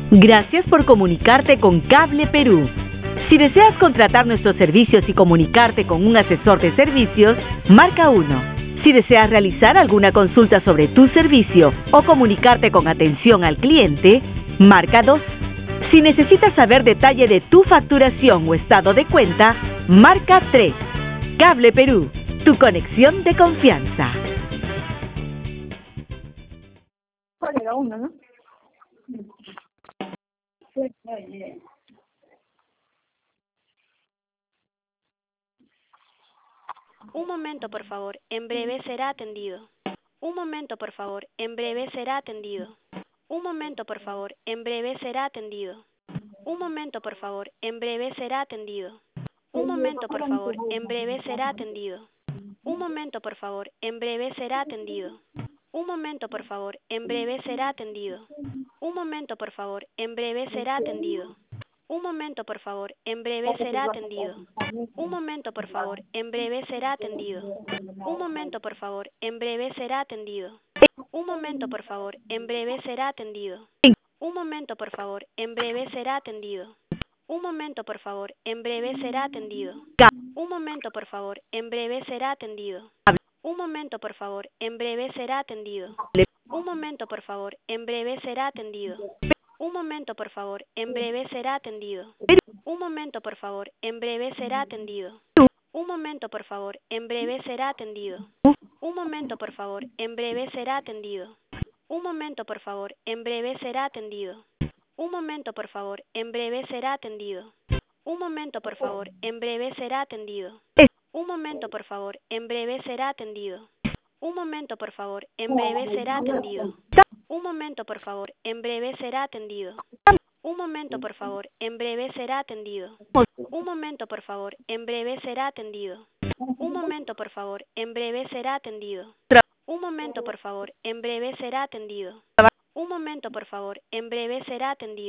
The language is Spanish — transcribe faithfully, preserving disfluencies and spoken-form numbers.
Gracias por comunicarte con Cable Perú. Si deseas contratar nuestros servicios y comunicarte con un asesor de servicios, marca uno. Si deseas realizar alguna consulta sobre tu servicio o comunicarte con atención al cliente, marca dos. Si necesitas saber detalle de tu facturación o estado de cuenta, marca tres. Cable Perú, tu conexión de confianza. ¿Cuál era uno, no? Un momento, por favor. En breve será atendido. Un momento, por favor. En breve será atendido. Un momento, por favor. En breve será atendido. Un momento, por favor. En breve será atendido. Un momento, por favor. En breve será atendido. Un momento, por favor. En breve será atendido. Un momento, por favor. En breve será atendido. Un momento, por favor. En breve será atendido. Un momento, por favor. En breve será atendido. Un momento, por favor. En breve será atendido. Un momento, por favor. En breve será atendido. Un momento, por favor. En breve será atendido. Un momento, por favor. En breve será atendido. Un momento, por favor. En breve será atendido. Un momento, por favor. En breve será atendido. Un momento, por favor. En breve será atendido. Un momento, por favor. En breve será atendido. Un momento, por favor. En breve será atendido. Un momento, por favor. En breve será atendido. Un momento, por favor. En breve será atendido. Un momento, por favor. En breve será atendido. Un momento, por favor. En breve será atendido. Un momento, por favor. En breve será atendido. Un momento, por favor. En breve será atendido. Un momento, por favor. En breve será atendido. Un momento, por favor. En breve será atendido. Un momento, por favor. En breve será atendido. Un momento, por favor. En breve será atendido. Un momento, por favor. En breve será atendido. Un momento, por favor. En breve será atendido. Un momento, por favor. En breve será atendido. Un momento, por favor. En breve será atendido.